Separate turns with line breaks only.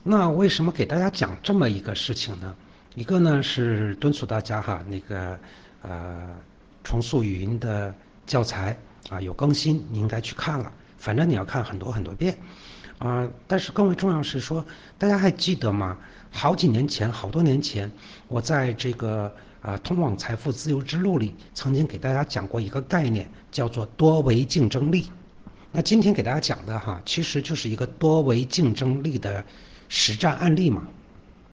那为什么给大家讲这么一个事情呢？一个呢是敦促大家哈，重塑语音的教材啊有更新，你应该去看了，反正你要看很多很多遍但是更为重要是说，大家还记得吗？好几年前，好多年前，我在这个通往财富自由之路里，曾经给大家讲过一个概念，叫做多维竞争力。那今天给大家讲的哈，其实就是一个多维竞争力的实战案例嘛。